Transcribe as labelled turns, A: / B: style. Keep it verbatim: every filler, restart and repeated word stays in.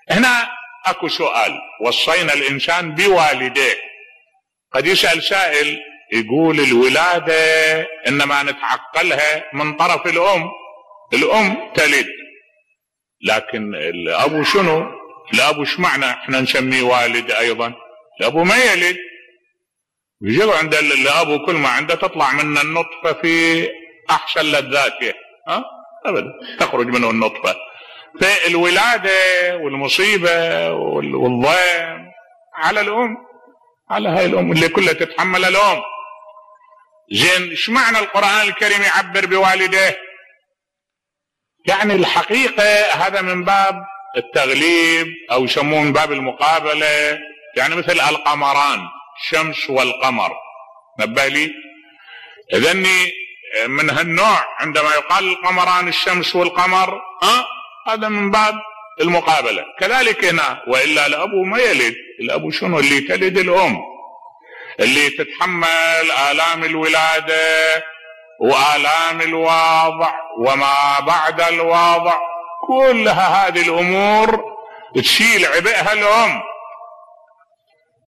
A: هنا اكو سؤال: وصينا الانسان بوالديه. قد يسأل سائل يقول الولادة انما نتعقلها من طرف الام، الام تلد، لكن الاب شنو؟ الاب ايش معنى احنا نسميه والد ايضا؟ الاب ما يلد، يجب عند الاب كل ما عنده تطلع منه النطفة في احسن لذاته، ها ابدا تخرج منه النطفة. فالولادة والمصيبة والضيم على الام، على هاي الام اللي كلها تتحمل الام. زين ايش معنى القرآن الكريم يعبر بوالديه؟ يعني الحقيقة هذا من باب التغليب او يسموه من باب المقابلة، يعني مثل القمران، الشمس والقمر، نبه لي اذني من هالنوع عندما يقال القمران الشمس والقمر، أه؟ هذا من باب المقابلة. كذلك هنا، وإلا الأب ما يلد، الأب شنو؟ اللي تلد الأم، اللي تتحمل آلام الولادة وآلام الوضع وما بعد الوضع، كلها هذه الأمور تشيل عبئها الأم.